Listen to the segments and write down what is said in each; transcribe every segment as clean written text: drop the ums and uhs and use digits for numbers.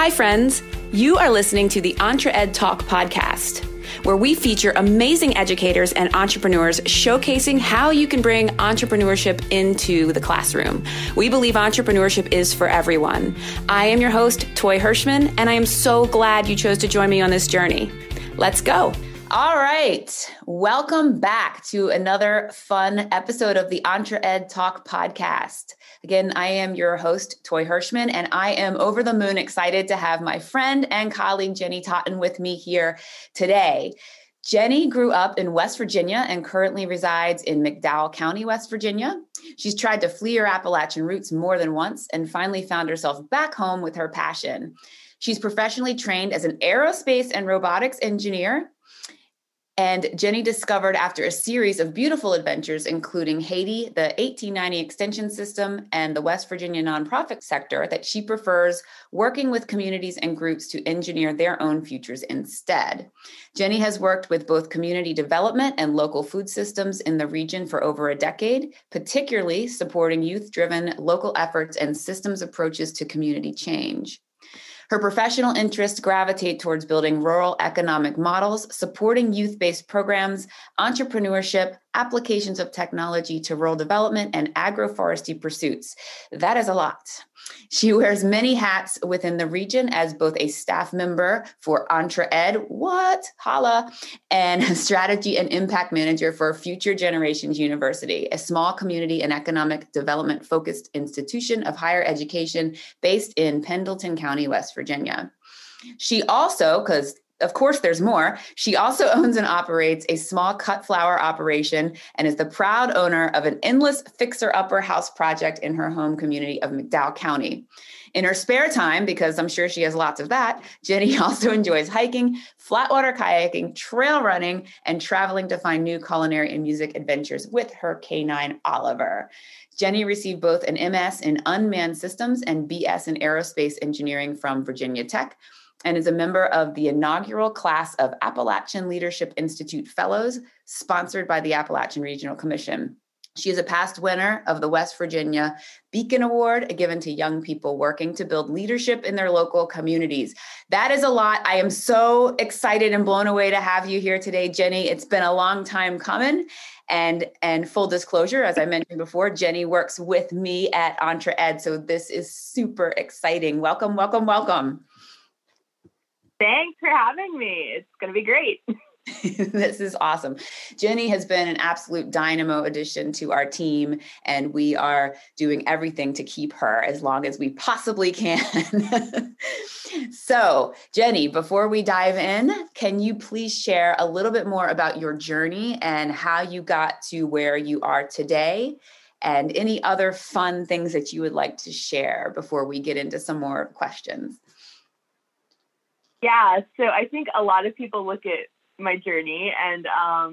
Hi, friends. You are listening to the EntreEd Talk podcast, where we feature amazing educators and entrepreneurs showcasing how you can bring entrepreneurship into the classroom. We believe entrepreneurship is for everyone. I am your host, Toy Hirschman, and I am so glad you chose to join me on this journey. Let's go. All right. Welcome back to another fun episode of the EntreEd Talk podcast. Again, I am your host, Toy Hirschman, and I am over the moon excited to have my friend and colleague, Jenny Totten, with me here today. Jenny grew up in West Virginia and currently resides in McDowell County, West Virginia. She's tried to flee her Appalachian roots more than once and finally found herself back home with her passion. She's professionally trained as an aerospace and robotics engineer. And Jenny discovered after a series of beautiful adventures, including Haiti, the 1890 extension system, and the West Virginia nonprofit sector, that she prefers working with communities and groups to engineer their own futures instead. Jenny has worked with both community development and local food systems in the region for over a decade, particularly supporting youth-driven local efforts and systems approaches to community change. Her professional interests gravitate towards building rural economic models, supporting youth-based programs, entrepreneurship, applications of technology to rural development, and agroforestry pursuits. That is a lot. She wears many hats within the region as both a staff member for EntreEd, and strategy and impact manager for Future Generations University, a small community and economic development focused institution of higher education based in Pendleton County, West Virginia. She also, because of course, there's more. She also owns and operates a small cut flower operation and is the proud owner of an endless fixer-upper house project in her home community of McDowell County. In her spare time, because I'm sure she has lots of that, Jenny also enjoys hiking, flatwater kayaking, trail running, and traveling to find new culinary and music adventures with her canine, Oliver. Jenny received both an MS in Unmanned Systems and BS in Aerospace Engineering from Virginia Tech, and is a member of the inaugural class of Appalachian Leadership Institute Fellows, sponsored by the Appalachian Regional Commission. She is a past winner of the West Virginia Beacon Award, given to young people working to build leadership in their local communities. That is a lot. I am so excited and blown away to have you here today, Jenny. It's been a long time coming. And full disclosure, as I mentioned before, Jenny works with me at EntreEd, so this is super exciting. Welcome, welcome, welcome. Thanks for having me. It's going to be great. This is awesome. Jenny has been an absolute dynamo addition to our team, and we are doing everything to keep her as long as we possibly can. So, Jenny, before we dive in, can you please share a little bit more about your journey and how you got to where you are today, and any other fun things that you would like to share before we get into some more questions? Yeah, so I think a lot of people look at my journey and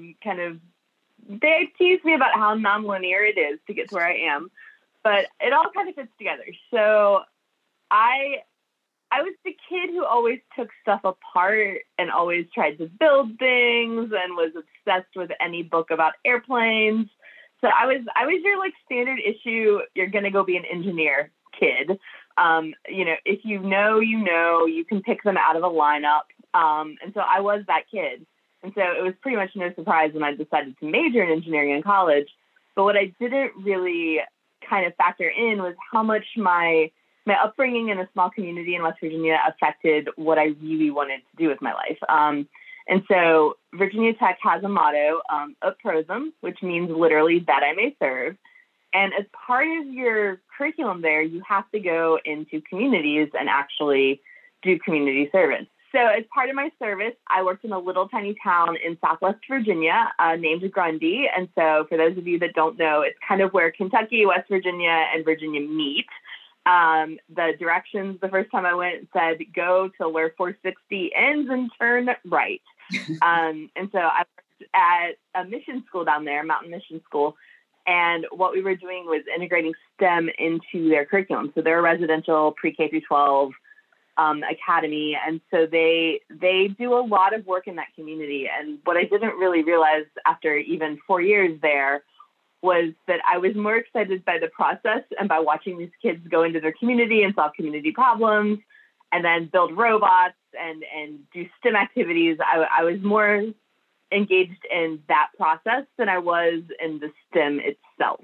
they tease me about how nonlinear it is to get to where I am, but it all kind of fits together. So I was the kid who always took stuff apart and always tried to build things and was obsessed with any book about airplanes. So I was your like standard issue, you're going to go be an engineer kid. If you know, you can pick them out of a lineup. And so I was that kid. And so it was pretty much no surprise when I decided to major in engineering in college. But what I didn't really kind of factor in was how much my upbringing in a small community in West Virginia affected what I really wanted to do with my life. And so Virginia Tech has a motto, Ut Prosum, which means literally that I may serve. And as part of your curriculum there, you have to go into communities and actually do community service. So as part of my service, I worked in a little tiny town in Southwest Virginia named Grundy. And so for those of you that don't know, it's kind of where Kentucky, West Virginia, and Virginia meet. The directions the first time I went said, go to where 460 ends and turn right. And so I worked at a mission school down there, Mountain Mission School. And what we were doing was integrating STEM into their curriculum. So they're a residential pre-K through 12 academy. And so they do a lot of work in that community. And what I didn't really realize after even 4 years there was that I was more excited by the process and by watching these kids go into their community and solve community problems and then build robots and do STEM activities. I was more engaged in that process than I was in the STEM itself.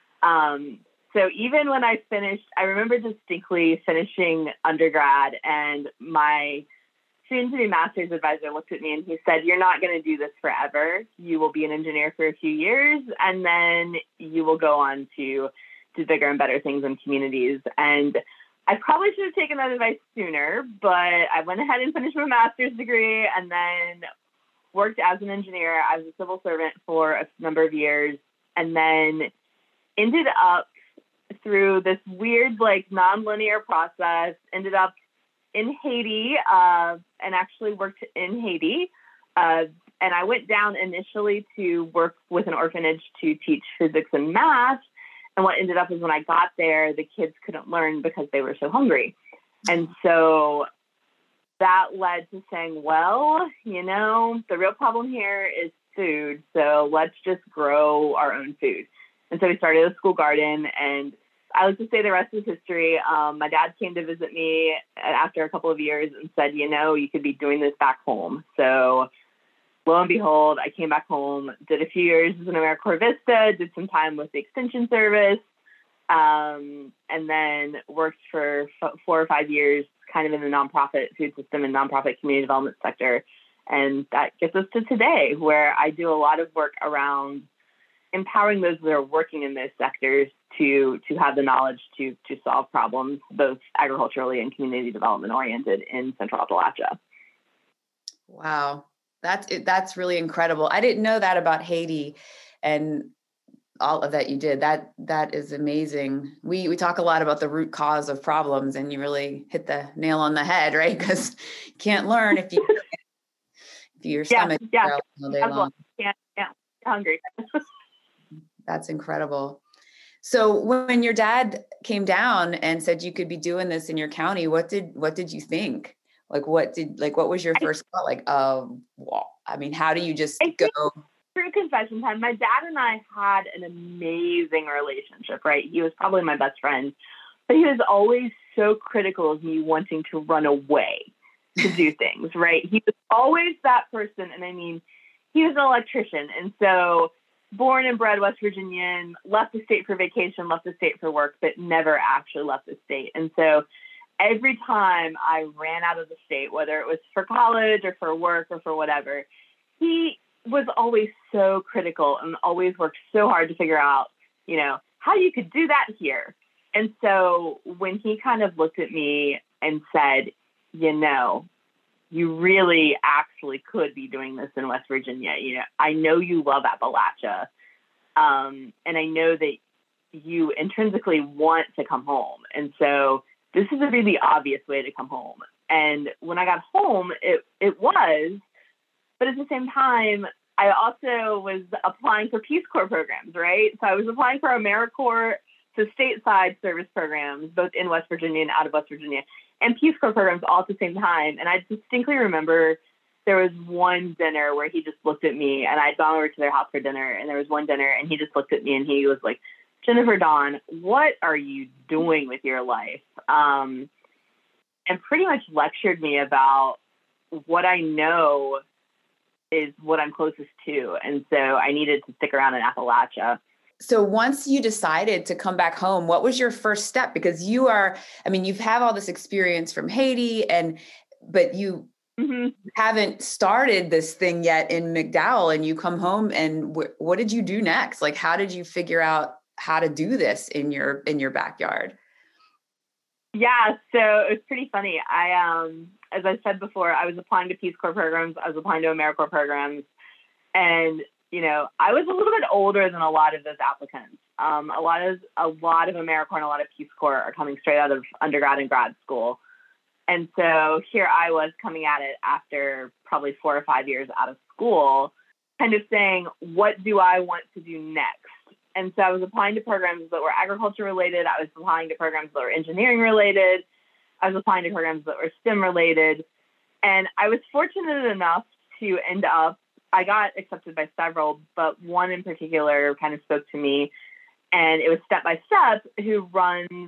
So even when I finished, I remember distinctly finishing undergrad, and my soon-to-be master's advisor looked at me and he said, "You're not going to do this forever. You will be an engineer for a few years, and then you will go on to do bigger and better things in communities." And I probably should have taken that advice sooner, but I went ahead and finished my master's degree and then worked as an engineer, as a civil servant for a number of years, and then ended up through this weird, like, nonlinear process, ended up in Haiti, and actually worked in Haiti. And I went down initially to work with an orphanage to teach physics and math. And what ended up is when I got there, the kids couldn't learn because they were so hungry. And so that led to saying, well, the real problem here is food. So let's just grow our own food. And so we started a school garden, and I like to say the rest is history. My dad came to visit me after a couple of years and said, you could be doing this back home. So lo and behold, I came back home, did a few years as an AmeriCorps Vista, did some time with the Extension Service, and then worked for 4 or 5 years kind of in the nonprofit food system and nonprofit community development sector. And that gets us to today, where I do a lot of work around empowering those that are working in those sectors to have the knowledge to solve problems, both agriculturally and community development oriented in Central Appalachia. Wow. That's really incredible. I didn't know that about Haiti and all of that you did. That is amazing. We talk a lot about the root cause of problems, and you really hit the nail on the head, right? Because you can't learn if your stomach all day long. Yeah, hungry. That's incredible. So when your dad came down and said you could be doing this in your county, what did you think? What was your first thought? How do you just go? True confession time. My dad and I had an amazing relationship, right? He was probably my best friend, but he was always so critical of me wanting to run away to do things, right? He was always that person. And I mean, he was an electrician. And so born and bred West Virginian, left the state for vacation, left the state for work, but never actually left the state. And so every time I ran out of the state, whether it was for college or for work or for whatever, he was always so critical and always worked so hard to figure out, how you could do that here. And so when he kind of looked at me and said, you really actually could be doing this in West Virginia. I know you love Appalachia. And I know that you intrinsically want to come home. And so this is a really obvious way to come home. And when I got home, it was, but at the same time, I also was applying for Peace Corps programs, right? So I was applying for AmeriCorps, so stateside service programs, both in West Virginia and out of West Virginia, and Peace Corps programs all at the same time. And I distinctly remember there was one dinner where he just looked at me, and I'd gone over to their house for dinner, and there was one dinner, and he just looked at me and he was like, "Jennifer Dawn, what are you doing with your life?" And pretty much lectured me about what I know is what I'm closest to. And so I needed to stick around in Appalachia. So once you decided to come back home, what was your first step? Because you've had all this experience from Haiti, but you haven't started this thing yet in McDowell, and you come home, and what did you do next? Like, how did you figure out how to do this in your backyard? Yeah, so it was pretty funny. As I said before, I was applying to Peace Corps programs. I was applying to AmeriCorps programs. And, I was a little bit older than a lot of those applicants. A lot of AmeriCorps and a lot of Peace Corps are coming straight out of undergrad and grad school. And so here I was coming at it after probably 4 or 5 years out of school, kind of saying, what do I want to do next? And so I was applying to programs that were agriculture related. I was applying to programs that were engineering related. I was applying to programs that were STEM related. And I was fortunate enough to end up, I got accepted by several, but one in particular kind of spoke to me. And it was Step by Step, who runs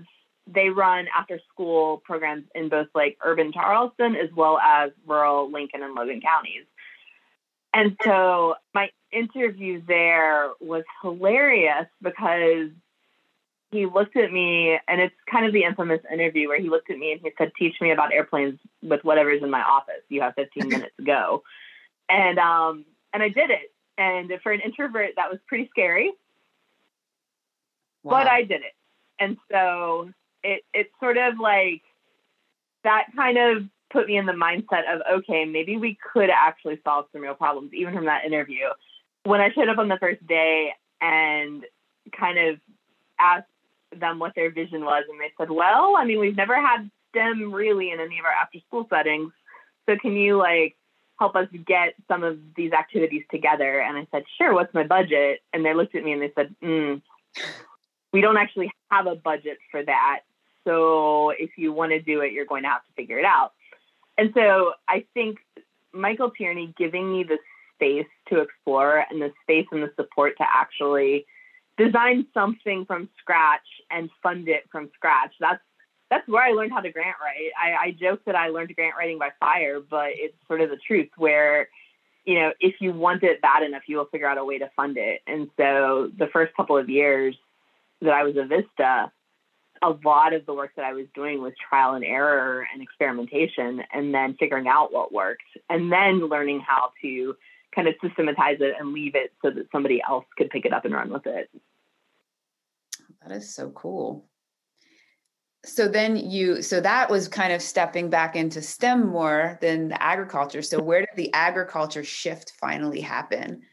they run after school programs in both like urban Charleston as well as rural Lincoln and Logan counties. And so my interview there was hilarious because he looked at me, and it's kind of the infamous interview where he looked at me and he said, "Teach me about airplanes with whatever's in my office. You have 15 minutes to go." And I did it. And for an introvert, that was pretty scary. Wow. But I did it. And so it sort of like, that kind of put me in the mindset of, okay, maybe we could actually solve some real problems, even from that interview. When I showed up on the first day and kind of asked them what their vision was, and they said, well, I mean, we've never had STEM really in any of our after school settings. So can you like help us get some of these activities together? And I said, sure, what's my budget? And they looked at me and they said, we don't actually have a budget for that. So if you want to do it, you're going to have to figure it out. And so I think Michael Tierney giving me the space to explore and the space and the support to actually design something from scratch and fund it from scratch. That's where I learned how to grant write. I joke that I learned grant writing by fire, but it's sort of the truth where, you know, if you want it bad enough, you will figure out a way to fund it. And so the first couple of years that I was at Vista, a lot of the work that I was doing was trial and error and experimentation, and then figuring out what worked, and then learning how to kind of systematize it and leave it so that somebody else could pick it up and run with it. That is so cool. So then so that was kind of stepping back into STEM more than the agriculture. So where did the agriculture shift finally happen?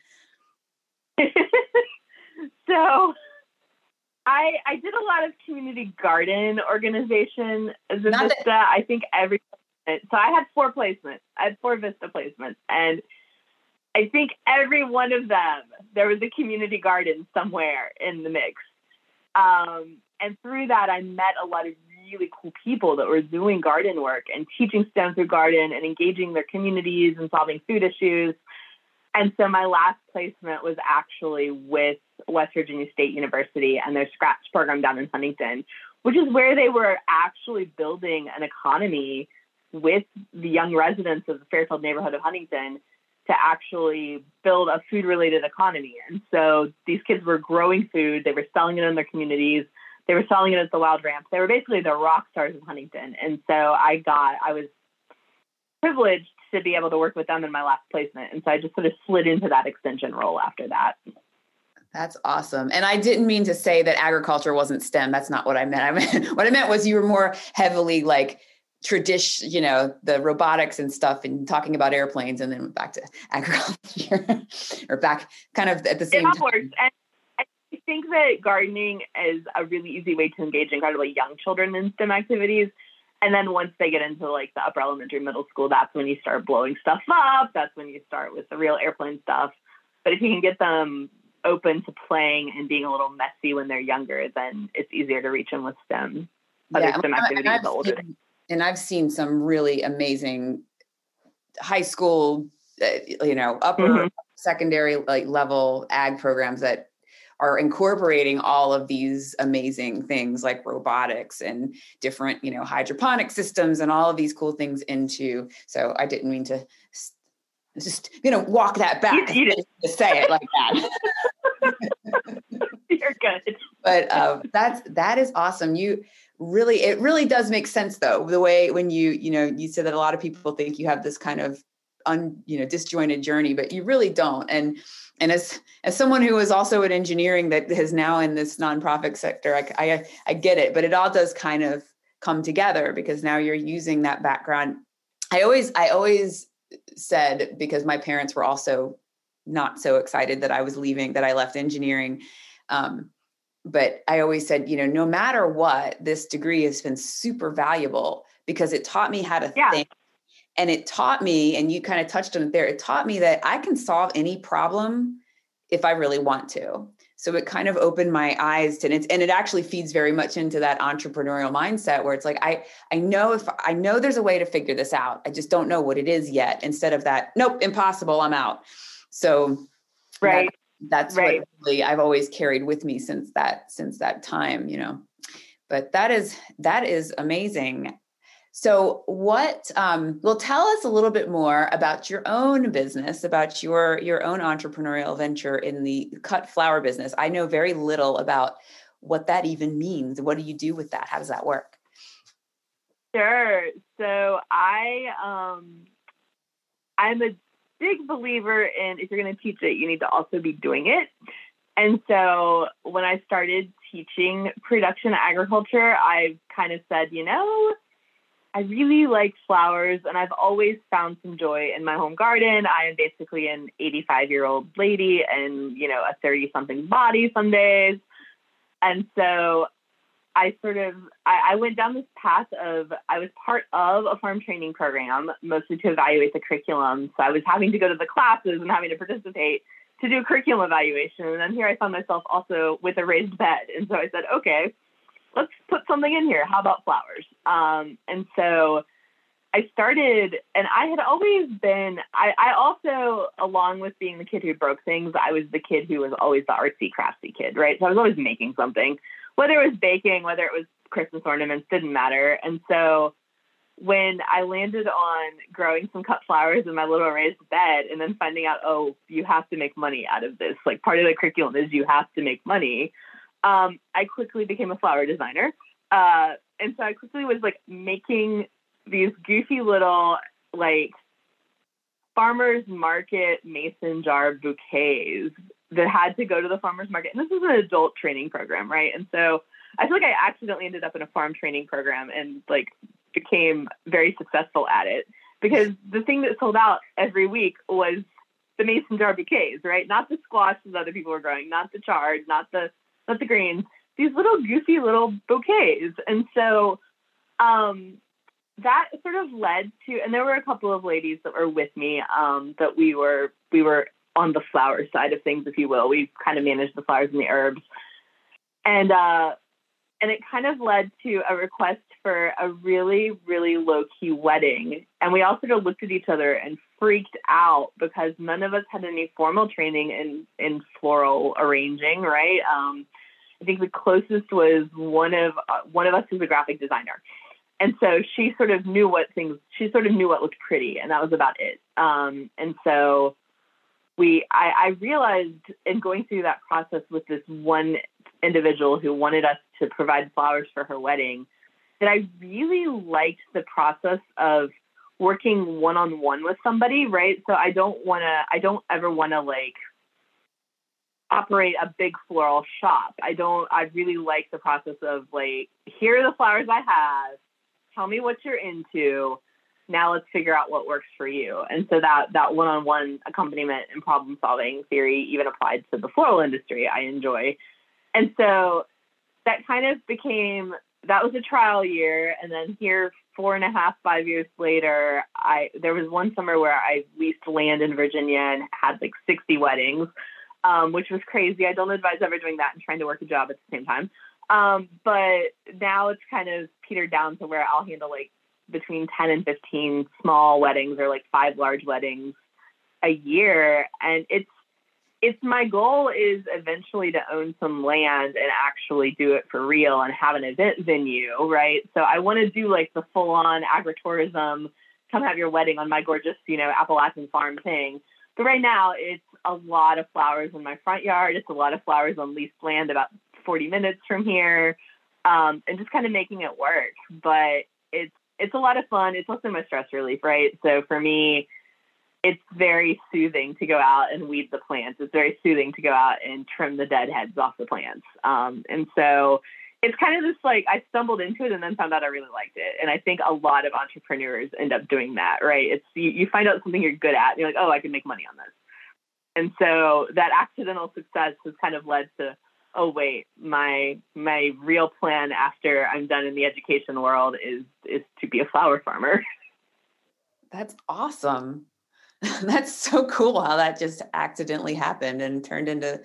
So I did a lot of community garden organization as a Vista. I think so I had 4 placements. I had 4 Vista placements. And I think every one of them, there was a community garden somewhere in the mix. And through that, I met a lot of really cool people that were doing garden work and teaching STEM through garden and engaging their communities and solving food issues. And so my last placement was actually with West Virginia State University and their Scratch program down in Huntington, which is where they were actually building an economy with the young residents of the Fairfield neighborhood of Huntington to actually build a food-related economy. And so these kids were growing food. They were selling it in their communities. They were selling it at the Wild Ramp. They were basically the rock stars of Huntington. And so I was privileged to be able to work with them in my last placement. And so I just sort of slid into that extension role after that. That's awesome. And I didn't mean to say that agriculture wasn't STEM. That's not what I meant. What I meant was you were more heavily like tradition, you know, the robotics and stuff, and talking about airplanes, and then went back to agriculture or back kind of at the same time. Works. And I think that gardening is a really easy way to engage incredibly young children in STEM activities. And then once they get into like the upper elementary, middle school, that's when you start blowing stuff up. That's when you start with the real airplane stuff. But if you can get them open to playing and being a little messy when they're younger, then it's easier to reach them with STEM, other STEM activities the older days. And I've seen some really amazing high school, upper secondary level ag programs that are incorporating all of these amazing things like robotics and different, hydroponic systems and all of these cool things into. So I didn't mean to just, walk that back to say it like that. You're good. But that is awesome. It really does make sense though, the way when you said that a lot of people think you have this kind of disjointed journey, but you really don't. And as someone who is also in engineering that is now in this nonprofit sector, I get it, but it all does kind of come together because now you're using that background. I always said, because my parents were also not so excited that I was leaving, that I left engineering. But I always said, no matter what, this degree has been super valuable because it taught me how to think. And it taught me, and you kind of touched on it there, it taught me that I can solve any problem if I really want to. So it kind of opened my eyes to it. And it actually feeds very much into that entrepreneurial mindset where it's like, I know there's a way to figure this out. I just don't know what it is yet. Instead of that, nope, impossible, I'm out. So that's what really I've always carried with me since that time, But that is amazing. So well, tell us a little bit more about your own business, about your own entrepreneurial venture in the cut flower business. I know very little about what that even means. What do you do with that? How does that work? Sure. So I'm a big believer in, if you're going to teach it, you need to also be doing it. And so when I started teaching production agriculture, I kind of said, I really like flowers, and I've always found some joy in my home garden. I am basically an 85-year-old lady and, a 30-something body some days. And so I went down this path of, I was part of a farm training program, mostly to evaluate the curriculum. So I was having to go to the classes and having to participate to do curriculum evaluation. And then here I found myself also with a raised bed. And so I said, okay, let's put something in here. How about flowers? And so I started, and I had always been, I also, along with being the kid who broke things, I was the kid who was always the artsy, crafty kid, right? So I was always making something, whether it was baking, whether it was Christmas ornaments, didn't matter. And so when I landed on growing some cut flowers in my little raised bed and then finding out, oh, you have to make money out of this. Like, part of the curriculum is you have to make money. I quickly became a flower designer. And so I quickly was like making these goofy little, like, farmer's market mason jar bouquets that had to go to the farmer's market. And this is an adult training program, right? And so I feel like I accidentally ended up in a farm training program and like became very successful at it, because the thing that sold out every week was the mason jar bouquets, right? Not the squash that other people were growing, not the chard, not the greens, these little goofy little bouquets. And so that sort of led to, and there were a couple of ladies that were with me that we were on the flower side of things, if you will. We kind of managed the flowers and the herbs. And it kind of led to a request for a really, really low-key wedding. And we all sort of looked at each other and freaked out because none of us had any formal training in floral arranging, right? I think the closest was one of us who's a graphic designer. And so she sort of knew what looked pretty, and that was about it. And so I realized in going through that process with this one individual who wanted us to provide flowers for her wedding, that I really liked the process of working one-on-one with somebody, right? So I don't ever want to like operate a big floral shop. I really like the process of like, here are the flowers I have. Tell me what you're into. Now let's figure out what works for you. And so that one-on-one accompaniment and problem-solving theory even applied to the floral industry, I enjoy. And so that kind of that was a trial year. And then here, 4.5, 5 years later, there was one summer where I leased land in Virginia and had like 60 weddings, which was crazy. I don't advise ever doing that and trying to work a job at the same time. But now it's kind of petered down to where I'll handle like between 10 and 15 small weddings or like 5 large weddings a year. And it's my goal is eventually to own some land and actually do it for real and have an event venue, right? So I want to do like the full on agritourism, come have your wedding on my gorgeous, Appalachian farm thing. But right now it's a lot of flowers in my front yard. It's a lot of flowers on leased land about 40 minutes from here, and just kind of making it work. But it's a lot of fun. It's also my stress relief, right? So for me, it's very soothing to go out and weed the plants. It's very soothing to go out and trim the dead heads off the plants. And so it's kind of just like I stumbled into it and then found out I really liked it. And I think a lot of entrepreneurs end up doing that, right? It's you find out something you're good at and you're like, oh, I can make money on this. And so that accidental success has kind of led to, oh, wait, my real plan after I'm done in the education world is to be a flower farmer. That's awesome. That's so cool how that just accidentally happened and turned into,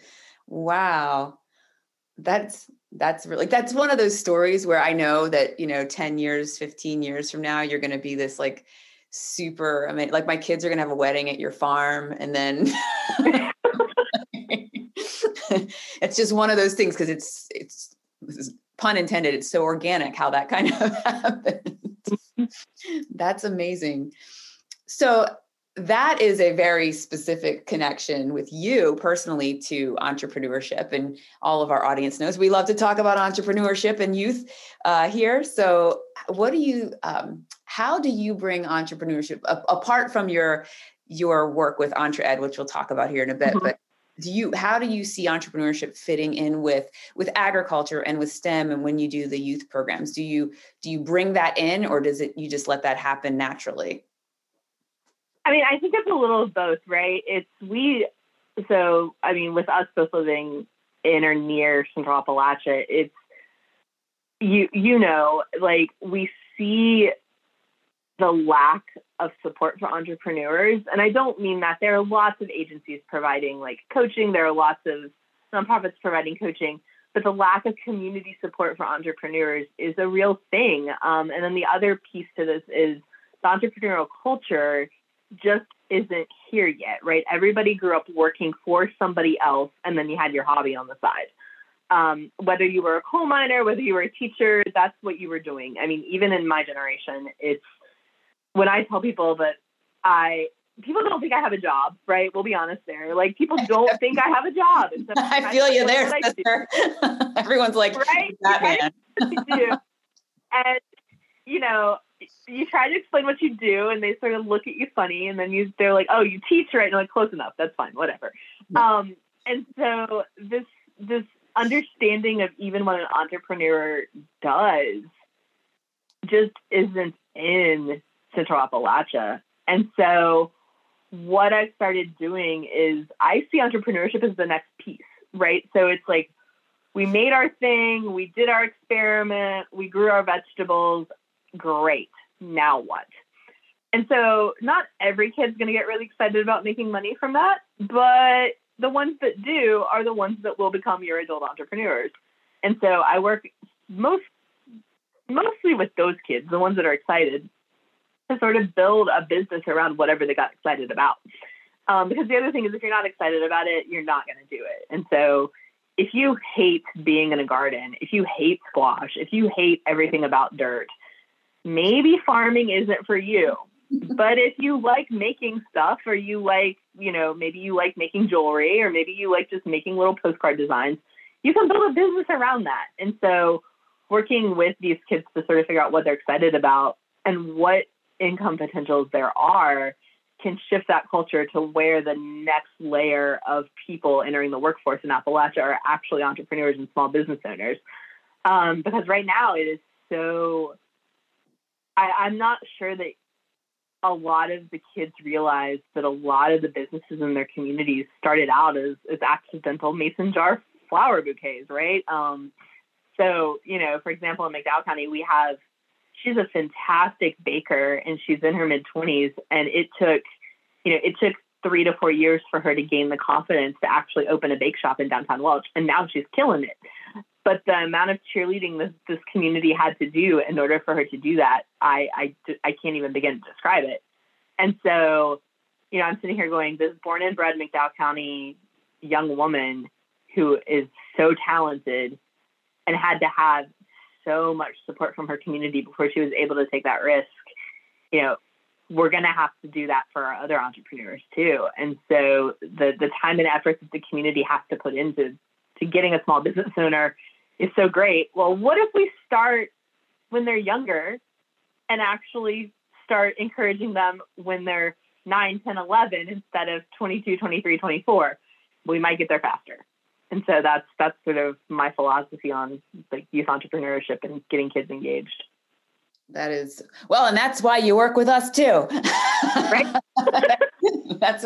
wow. That's really, that's one of those stories where I know that, 10 years, 15 years from now, you're going to be this like super, like my kids are going to have a wedding at your farm. And then it's just one of those things. Cause it's pun intended, it's so organic how that kind of happened. That's amazing. So that is a very specific connection with you personally to entrepreneurship, and all of our audience knows we love to talk about entrepreneurship and youth here. So what do you, how do you bring entrepreneurship apart from your work with EntreEd, which we'll talk about here in a bit, but how do you see entrepreneurship fitting in with agriculture and with STEM, and when you do the youth programs, do you bring that in, or you just let that happen naturally? I mean, I think it's a little of both, right? With us both living in or near Central Appalachia, it's, like we see the lack of support for entrepreneurs. And I don't mean that. There are lots of agencies providing like coaching. There are lots of nonprofits providing coaching, but the lack of community support for entrepreneurs is a real thing. And then the other piece to this is the entrepreneurial culture just isn't here yet, right? Everybody grew up working for somebody else, and then you had your hobby on the side. Whether you were a coal miner, whether you were a teacher, that's what you were doing. I mean, even in my generation, it's when I tell people that people don't think I have a job, right? We'll be honest there. Like, people don't think I have a job. I feel you there, sister. Everyone's like, right? Batman. And, you try to explain what you do, and they sort of look at you funny, and then they're like, oh, you teach, right? And I'm like, close enough. That's fine. Whatever. Mm-hmm. And so this understanding of even what an entrepreneur does just isn't in Central Appalachia. And so what I started doing is I see entrepreneurship as the next piece, right? So it's like, we made our thing, we did our experiment, we grew our vegetables. Great. Now what? And so not every kid's going to get really excited about making money from that, but the ones that do are the ones that will become your adult entrepreneurs. And so I work mostly with those kids, the ones that are excited, to sort of build a business around whatever they got excited about. Because the other thing is, if you're not excited about it, you're not going to do it. And so if you hate being in a garden, if you hate squash, if you hate everything about dirt, maybe farming isn't for you. But if you like making stuff, or you like, maybe you like making jewelry, or maybe you like just making little postcard designs, you can build a business around that. And so working with these kids to sort of figure out what they're excited about and what income potentials there are can shift that culture to where the next layer of people entering the workforce in Appalachia are actually entrepreneurs and small business owners. Because right now it is so... I'm not sure that a lot of the kids realize that a lot of the businesses in their communities started out as accidental mason jar flower bouquets, right? So, for example, in McDowell County, she's a fantastic baker, and she's in her mid-20s, and it took 3 to 4 years for her to gain the confidence to actually open a bake shop in downtown Welch, and now she's killing it. But the amount of cheerleading this community had to do in order for her to do that, I can't even begin to describe it. And so, I'm sitting here going, this born and bred McDowell County young woman who is so talented and had to have so much support from her community before she was able to take that risk, we're going to have to do that for our other entrepreneurs too. And so the time and effort that the community has to put into getting a small business owner is so great. Well, what if we start when they're younger and actually start encouraging them when they're 9, 10, 11 instead of 22, 23, 24? We might get there faster. And so that's sort of my philosophy on like youth entrepreneurship and getting kids engaged. That is, well, and that's why you work with us too. Right. That's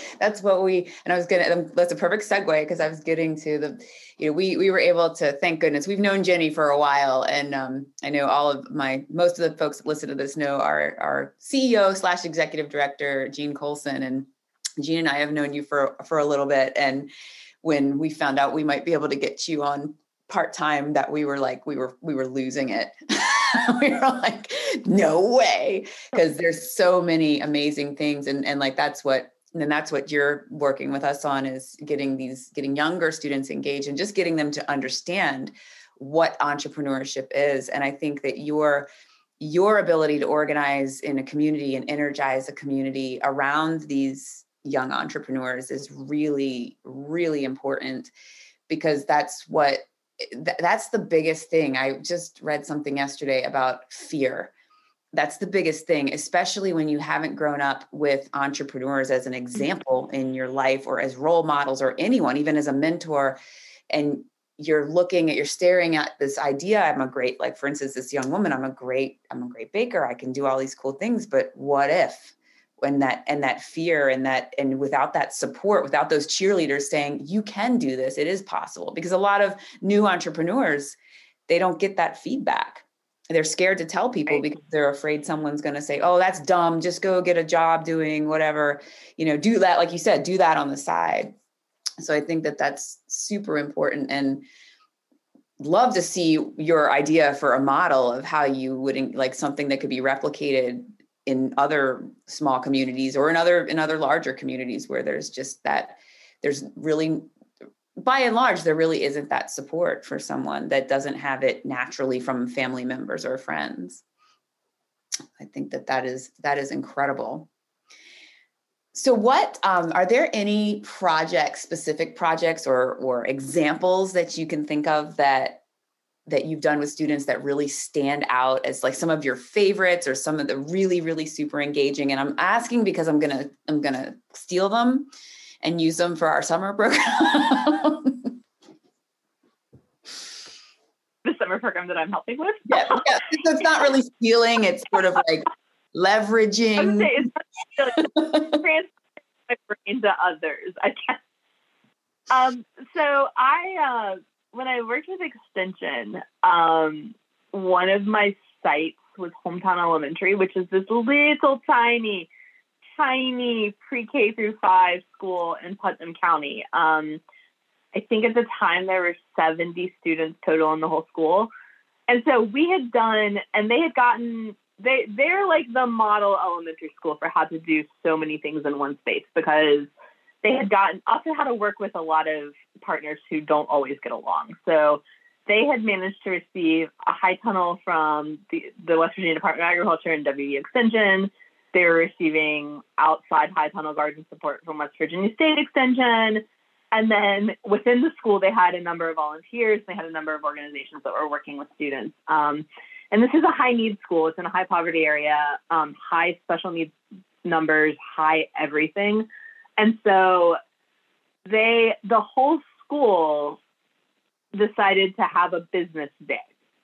a perfect segue, because I was getting to we were able to, thank goodness, we've known Jenny for a while. And I know most of the folks that listen to this know our CEO / executive director, Gene Colson, and Gene and I have known you for a little bit. And when we found out we might be able to get you on part-time, that we were losing it. We were like, no way. Because there's so many amazing things. And like, that's what you're working with us on, is getting younger students engaged and just getting them to understand what entrepreneurship is. And I think that your ability to organize in a community and energize a community around these young entrepreneurs is really, really important, because that's the biggest thing. I just read something yesterday about fear. That's the biggest thing, especially when you haven't grown up with entrepreneurs as an example in your life, or as role models, or anyone, even as a mentor. And you're staring at this idea. Like, for instance, this young woman, I'm a great baker. I can do all these cool things, but what if? When that fear and without that support, without those cheerleaders saying, you can do this, it is possible. Because a lot of new entrepreneurs, they don't get that feedback. They're scared to tell people because they're afraid someone's going to say, oh, that's dumb. Just go get a job doing whatever, do that. Like you said, do that on the side. So I think that that's super important, and love to see your idea for a model of how you would, like, something that could be replicated in other small communities, or in other larger communities where there's really, by and large, there really isn't that support for someone that doesn't have it naturally from family members or friends. I think that is incredible. So what, are there any specific projects or examples that you can think of that you've done with students that really stand out as like some of your favorites, or some of the really, really super engaging? And I'm asking because I'm going to steal them and use them for our summer program. The summer program that I'm helping with? Yeah. So it's not really stealing. It's sort of like leveraging. I would say it's transferring my brain to others, I guess. So when I worked with Extension, one of my sites was Hometown Elementary, which is this little tiny pre-K through 5 school in Putnam County. I think at the time there were 70 students total in the whole school. And so we had done, and they had gotten, they're like the model elementary school for how to do so many things in one space, because they had also had to work with a lot of partners who don't always get along. So they had managed to receive a high tunnel from the West Virginia Department of Agriculture and WVU Extension. They were receiving outside high tunnel garden support from West Virginia State Extension. And then within the school, they had a number of volunteers. They had a number of organizations that were working with students. And this is a high needs school. It's in a high poverty area, high special needs numbers, high everything. And so the whole school decided to have a business day.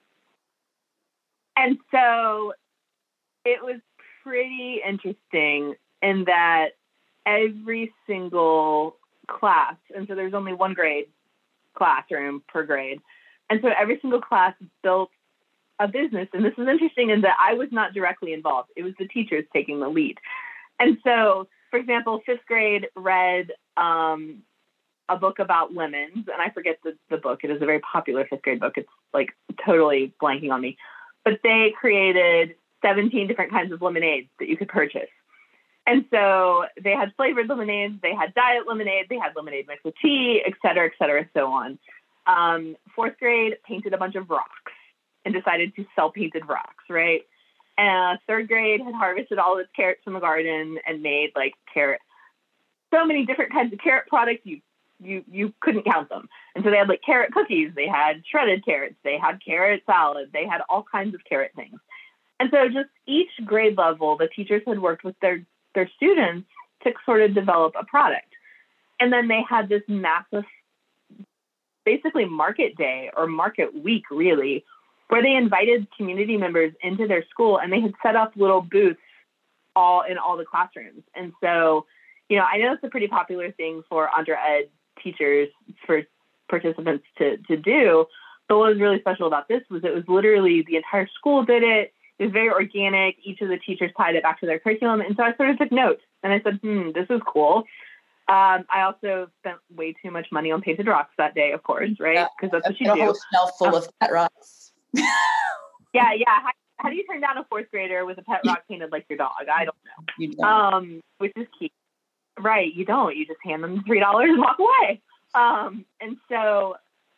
And so it was pretty interesting in that every single class, and so there's only one grade classroom per grade, and so every single class built a business. And this is interesting in that I was not directly involved. It was the teachers taking the lead. And so, for example, 5th grade read a book about lemons, and I forget the book. It is a very popular 5th grade book. It's like totally blanking on me. But they created 17 different kinds of lemonades that you could purchase. And so they had flavored lemonades, they had diet lemonade, they had lemonade mixed with tea, et cetera, so on. 4th grade painted a bunch of rocks and decided to sell painted rocks, right? And 3rd grade had harvested all its carrots from the garden and made like so many different kinds of carrot products, you couldn't count them. And so they had like carrot cookies, they had shredded carrots, they had carrot salad, they had all kinds of carrot things. And so just each grade level, the teachers had worked with their students to sort of develop a product. And then they had this massive, basically market day or market week, really, where they invited community members into their school, and they had set up little booths in all the classrooms. And so, I know it's a pretty popular thing for Entre Ed teachers, for participants to do. But what was really special about this was it was literally the entire school did it. It was very organic. Each of the teachers tied it back to their curriculum. And so I sort of took notes and I said, this is cool. I also spent way too much money on painted rocks that day, of course, right? Because that's what you do. A whole shelf full of pet rocks. Yeah. How do you turn down a 4th grader with a pet rock painted like your dog? I don't know. You don't. Which is key. Right. You don't. You just hand them $3 and walk away. And so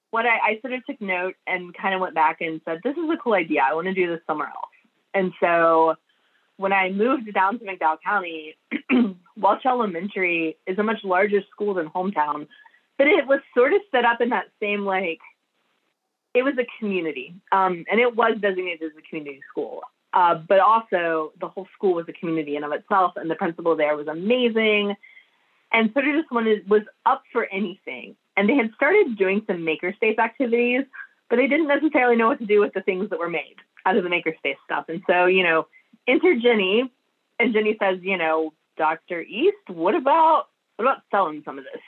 I sort of took note and kind of went back and said, this is a cool idea. I want to do this somewhere else. And so when I moved down to McDowell County, Welch Elementary is a much larger school than Hometown, but it was sort of set up in that same, like, it was a community, and it was designated as a community school. But also the whole school was a community in of itself, and the principal there was amazing. And sort of just was up for anything. And they had started doing some makerspace activities, but they didn't necessarily know what to do with the things that were made out of the makerspace stuff. And so, enter Jenny, and Jenny says, Dr. East, what about selling some of this?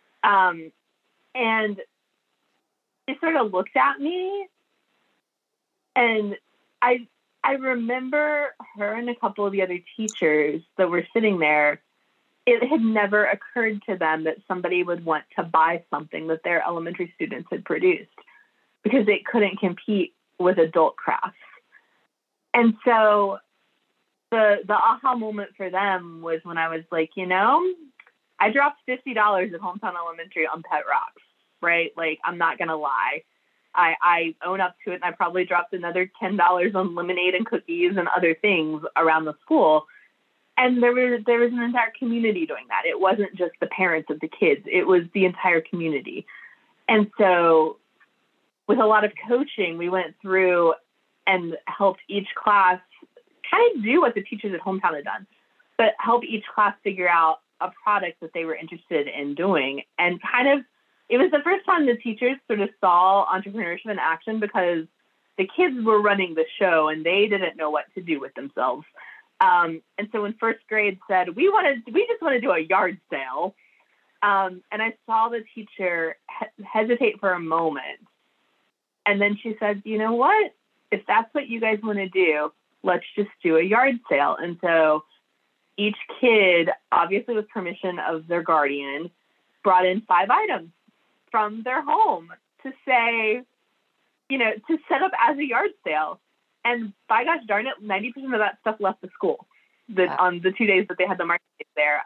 And she sort of looked at me, and I remember her and a couple of the other teachers that were sitting there. It had never occurred to them that somebody would want to buy something that their elementary students had produced because it couldn't compete with adult crafts. And so the aha moment for them was when I was like, I dropped $50 at Hometown Elementary on pet rocks, right? Like, I'm not going to lie. I own up to it, and I probably dropped another $10 on lemonade and cookies and other things around the school. And there was an entire community doing that. It wasn't just the parents of the kids. It was the entire community. And so with a lot of coaching, we went through and helped each class kind of do what the teachers at Hometown had done, but help each class figure out a product that they were interested in doing. And it was the first time the teachers sort of saw entrepreneurship in action, because the kids were running the show and they didn't know what to do with themselves. And so when first grade said, we just want to do a yard sale. And I saw the teacher hesitate for a moment. And then she said, you know what? If that's what you guys want to do, let's just do a yard sale. And so each kid, obviously with permission of their guardian, brought in 5 items from their home to say, to set up as a yard sale. And by gosh darn it, 90% of that stuff left the school on the 2 days that they had the market there.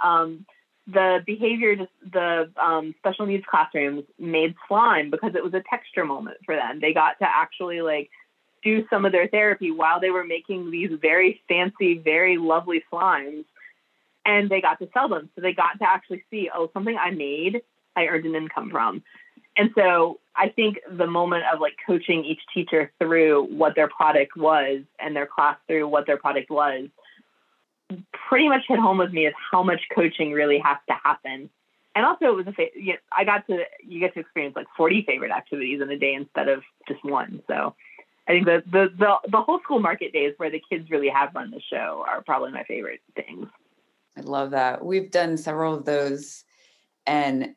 The special needs classrooms made slime because it was a texture moment for them. They got to actually do some of their therapy while they were making these very fancy, very lovely slimes, and they got to sell them. So they got to actually see, something I made, I earned an income from. And so I think the moment of coaching each teacher through what their product was and their class through what their product was pretty much hit home with me is how much coaching really has to happen. And also it was you get to experience 40 favorite activities in a day instead of just one. So I think the whole school market days where the kids really have run the show are probably my favorite things. I love that. We've done several of those, and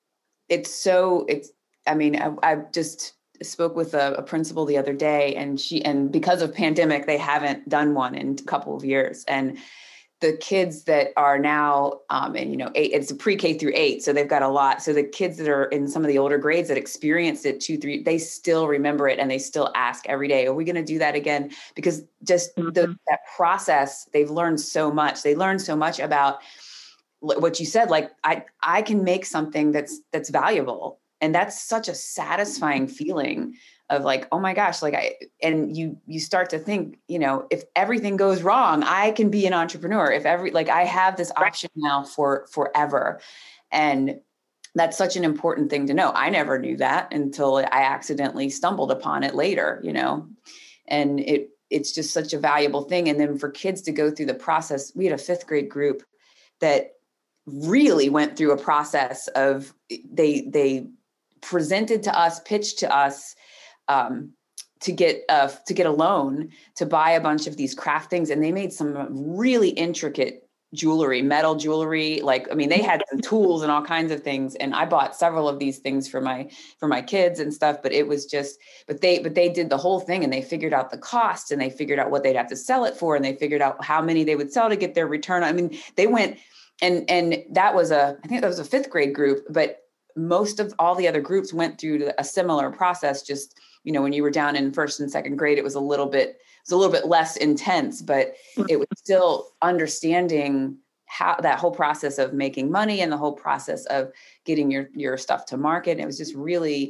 I just spoke with a principal the other day, and because of pandemic, they haven't done one in a couple of years. And the kids that are now, it's a pre-K through 8. So they've got a lot. So the kids that are in some of the older grades that experienced it 2, 3, they still remember it. And they still ask every day, are we going to do that again? Because just that process, they've learned so much. They learned so much about what you said, I can make something that's valuable. And that's such a satisfying feeling of oh my gosh, and you start to think, if everything goes wrong, I can be an entrepreneur. If I have this option now for forever. And that's such an important thing to know. I never knew that until I accidentally stumbled upon it later, and it's just such a valuable thing. And then for kids to go through the process, we had a 5th grade group that really went through a process of they presented to us, pitched to us to get a loan to buy a bunch of these craft things. And they made some really intricate jewelry, metal jewelry. They had some tools and all kinds of things. And I bought several of these things for my kids and stuff, but it was but they did the whole thing, and they figured out the cost, and they figured out what they'd have to sell it for. And they figured out how many they would sell to get their return. They went, and that was I think that was a 5th grade group, but most of all the other groups went through a similar process. Just, when you were down in 1st and 2nd grade, it was a little bit less intense, but it was still understanding how that whole process of making money and the whole process of getting your stuff to market. And it was just really,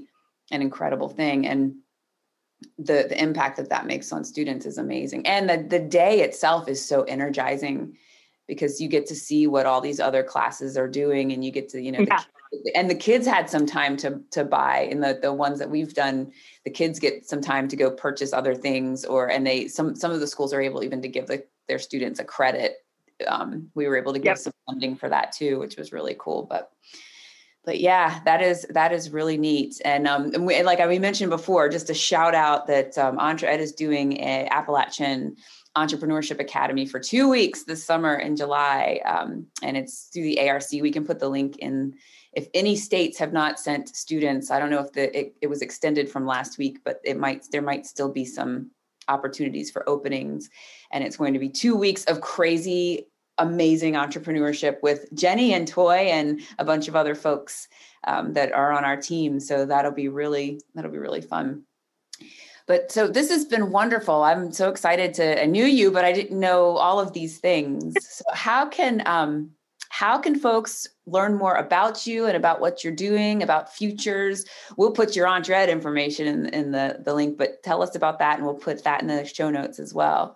an incredible thing. And the impact that makes on students is amazing. And the day itself is so energizing because you get to see what all these other classes are doing, and you get to, the kids had some time to buy. In the ones that we've done, the kids get some time to go purchase other things, some of the schools are able even to give their students a credit. We were able to give some funding for that too, which was really cool. But yeah, that is really neat. And like we mentioned before, just a shout out that EntreEd is doing a Appalachian Entrepreneurship Academy for 2 weeks this summer in July. And it's through the ARC. We can put the link in. If any states have not sent students, I don't know if it was extended from last week, but there might still be some opportunities for openings. And it's going to be 2 weeks of crazy, amazing entrepreneurship with Jenny and Toy and a bunch of other folks that are on our team. So that'll be really fun. But so this has been wonderful. I'm so excited I knew you, but I didn't know all of these things. So how can folks learn more about you and about what you're doing, about futures? We'll put your EntreEd information in the link, but tell us about that, and we'll put that in the show notes as well.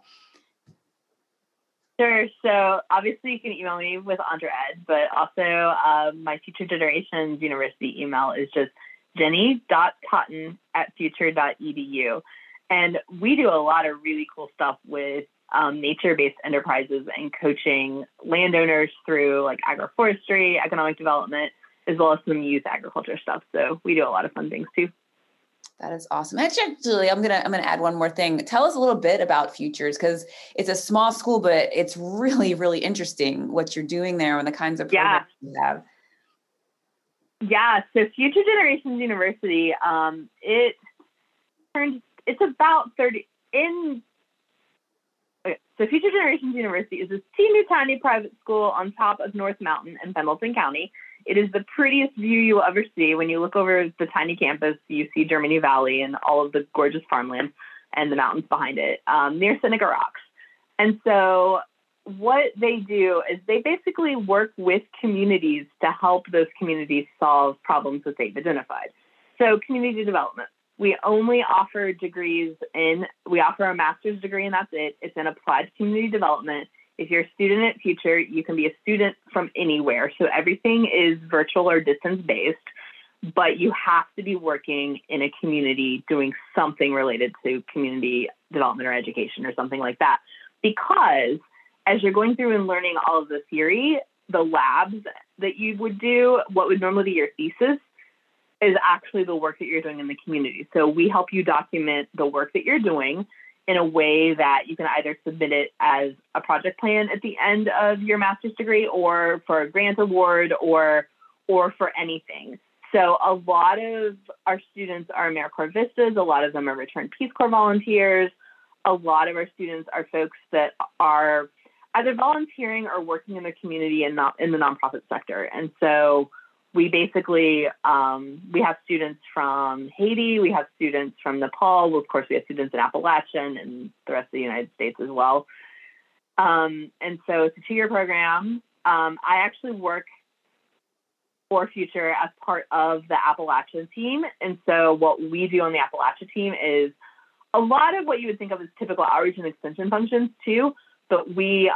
Sure. So obviously you can email me with EntreEd, but also my Future Generations University email is just jenny.cotton@future.edu. And we do a lot of really cool stuff with nature-based enterprises and coaching landowners through like agroforestry, economic development, as well as some youth agriculture stuff. So we do a lot of fun things too. That is awesome. Actually, I'm gonna add one more thing. Tell us a little bit about Futures, because it's a small school, but it's really, really interesting what you're doing there and the kinds of programs you have. Yeah. So Future Generations University, it's about 30 in. Okay, so Future Generations University is a teeny tiny private school on top of North Mountain in Pendleton County. It is the prettiest view you'll ever see. When you look over the tiny campus, you see Germany Valley and all of the gorgeous farmland and the mountains behind it, near Seneca Rocks. And so what they do is they basically work with communities to help those communities solve problems that they've identified. So community development. We only offer we offer a master's degree, and that's it. It's in applied community development. If you're a student at Future, you can be a student from anywhere. So everything is virtual or distance-based, but you have to be working in a community doing something related to community development or education or something like that. Because as you're going through and learning all of the theory, the labs that you would do, what would normally be your thesis, is actually the work that you're doing in the community. So we help you document the work that you're doing in a way that you can either submit it as a project plan at the end of your master's degree, or for a grant award, or for anything. So a lot of our students are AmeriCorps Vistas. A lot of them are returned Peace Corps volunteers. A lot of our students are folks that are either volunteering or working in the community and not in the nonprofit sector. And so we basically, we have students from Haiti, we have students from Nepal, of course we have students in Appalachian and the rest of the United States as well. And so it's a 2-year program. I actually work for Future as part of the Appalachian team. And so what we do on the Appalachia team is a lot of what you would think of as typical outreach and extension functions too, but we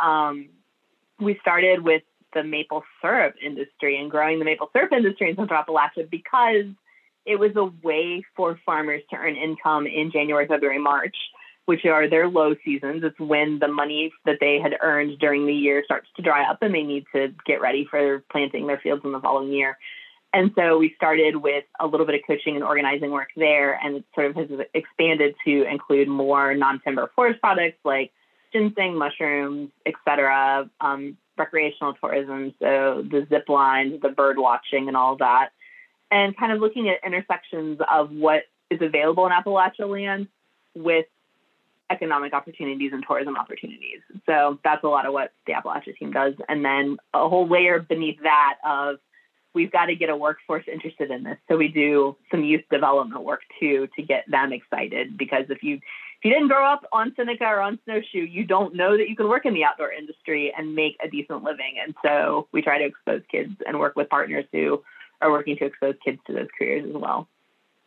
started with the maple syrup industry and growing the maple syrup industry in Central Appalachia because it was a way for farmers to earn income in January, February, March, which are their low seasons. It's when the money that they had earned during the year starts to dry up and they need to get ready for planting their fields in the following year. And so we started with a little bit of coaching and organizing work there, and it sort of has expanded to include more non-timber forest products like ginseng, mushrooms, et cetera, recreational tourism, so the zip lines, the bird watching and all that, and kind of looking at intersections of what is available in Appalachia land with economic opportunities and tourism opportunities. So that's a lot of what the Appalachia team does. And then a whole layer beneath that of we've got to get a workforce interested in this. So we do some youth development work too to get them excited, because if you didn't grow up on Seneca or on Snowshoe, you don't know that you can work in the outdoor industry and make a decent living. And so we try to expose kids and work with partners who are working to expose kids to those careers as well.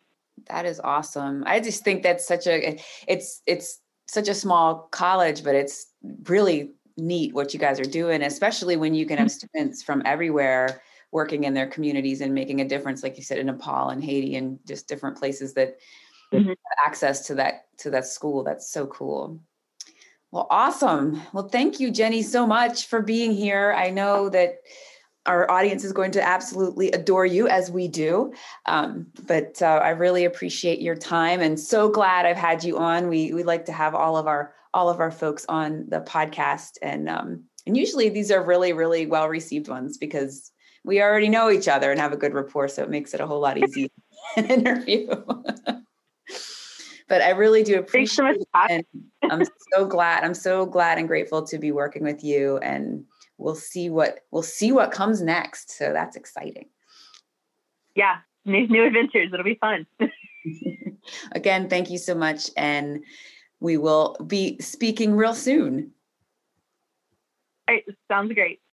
That is awesome. I just think that's it's such a small college, but it's really neat what you guys are doing, especially when you can have students from everywhere working in their communities and making a difference, like you said, in Nepal and Haiti and just different places that have access to that school. That's so cool. Well, awesome. Well, thank you, Jenny, so much for being here. I know that our audience is going to absolutely adore you, as we do. But I really appreciate your time, and so glad I've had you on. We like to have all of our folks on the podcast, and usually these are really, really well received ones because we already know each other and have a good rapport, so it makes it a whole lot easier an interview. But I really do appreciate it, and I'm so glad. I'm so glad and grateful to be working with you, and we'll see what comes next. So that's exciting. Yeah, new adventures. It'll be fun. Again, thank you so much, and we will be speaking real soon. All right, sounds great.